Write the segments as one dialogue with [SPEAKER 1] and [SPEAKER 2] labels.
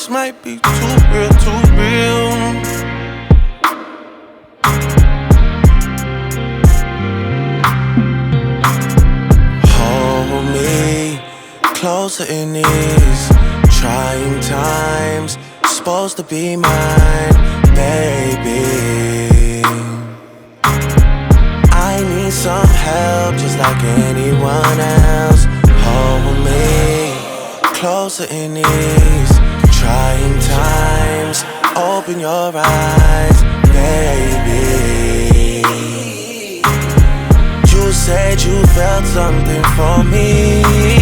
[SPEAKER 1] this might be too real, too real. Hold me closer in these trying times. Supposed to be mine, baby. I need some help just like anyone else. Hold me closer in these trying times. Open your eyes, baby. You said you felt something for me.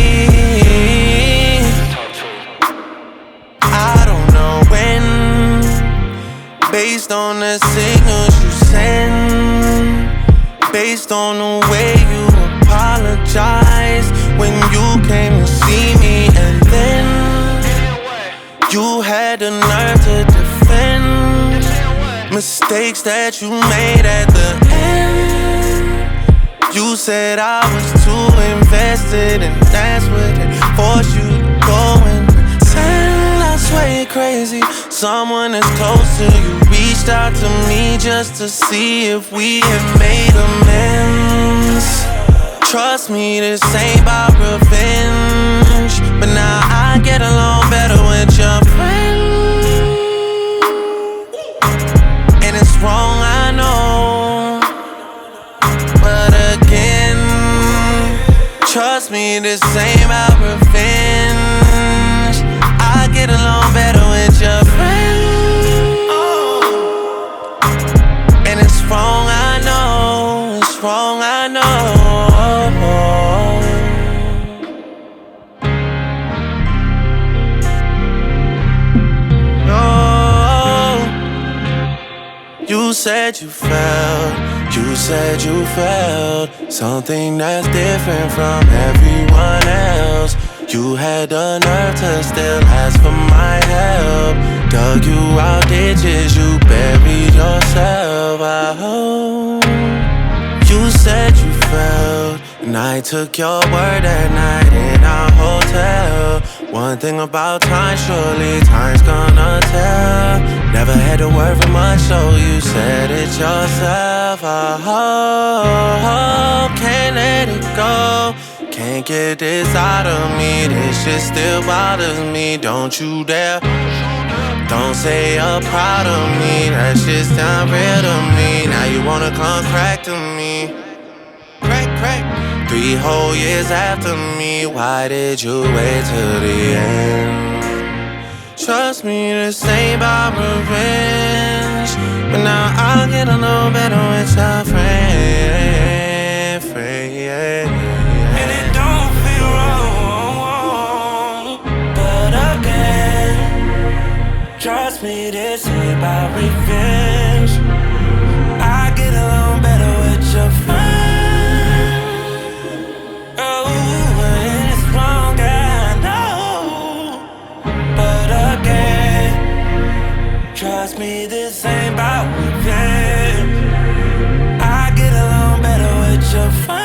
[SPEAKER 1] I don't know when, based on the signals you send, based on the way you apologized when you came to see me, and then you had the nerve to defend mistakes that you made at the end. You said I was too invested, and that's what it forced you to go and pretend. I swear you're crazy. Someone as close to you reached out to me just to see if we had made amends. Trust me, this ain't about revenge, but now I get along better with your friend. And it's wrong, I know, but again, trust me, this ain't about revenge. I get along better with your friend. And it's wrong, I know, it's wrong, I know. You said you felt something that's different from everyone else. You had the nerve to still ask for my help. Dug you out ditches, you buried yourself. I hope you said you felt, and I took your word that night in our hotel. One thing about time, surely time's gonna tell. Never had to worry for much, so you said it yourself. I hope, can't let it go. Can't get this out of me, this shit still bothers me. Don't you dare, don't say you're proud of me. That shit's not real to me. Now you wanna come crack to me. Crack, crack. 3 whole years after me, why did you wait till the end? Trust me, this ain't about revenge, but now I'll get a little better with your friend, yeah.
[SPEAKER 2] And it don't feel wrong, but again, trust me, this ain't about revenge. I get along better with your friend. Oh, and it's wrong, I know, but again, trust me, this ain't about revenge. I get along better with your friend.